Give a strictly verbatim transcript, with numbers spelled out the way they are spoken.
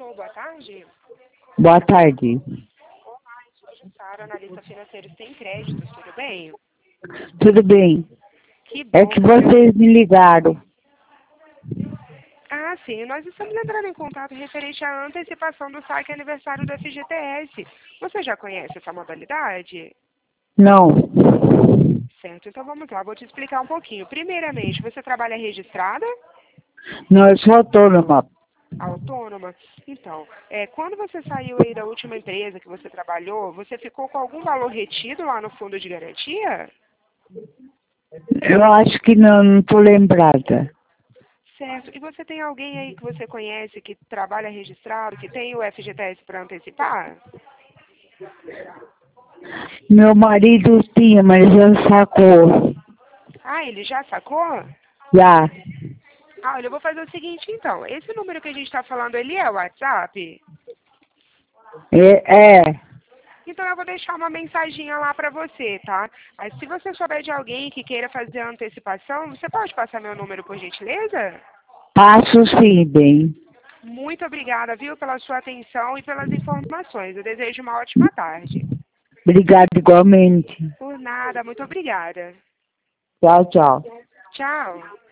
Alô, boa tarde. Boa tarde. Olá, eu sou a Jussara, analista financeira sem créditos, tudo bem? Tudo bem? Que bom. É que vocês me ligaram. Ah, sim, nós estamos entrando em contato referente à antecipação do saque aniversário do F G T S. Você já conhece essa modalidade? Não. Certo, então vamos lá, vou te explicar um pouquinho. Primeiramente, você trabalha registrada? Não, eu sou autônoma. Autônoma? Então, é, quando você saiu aí da última empresa que você trabalhou, você ficou com algum valor retido lá no fundo de garantia? Eu acho que não, não estou lembrada. Certo. E você tem alguém aí que você conhece que trabalha registrado, que tem o F G T S para antecipar? Meu marido tinha, mas já sacou. Ah, ele já sacou? Já. Ah, olha, eu vou fazer o seguinte então. Esse número que a gente está falando, ele é o WhatsApp? É, é. Então eu vou deixar uma mensaginha lá para você, tá? Aí se você souber de alguém que queira fazer a antecipação, você pode passar meu número por gentileza? Passo sim, bem. Muito obrigada, viu, pela sua atenção e pelas informações. Eu desejo uma ótima tarde. Obrigado igualmente. Por nada, muito obrigada. Tchau, tchau. Tchau.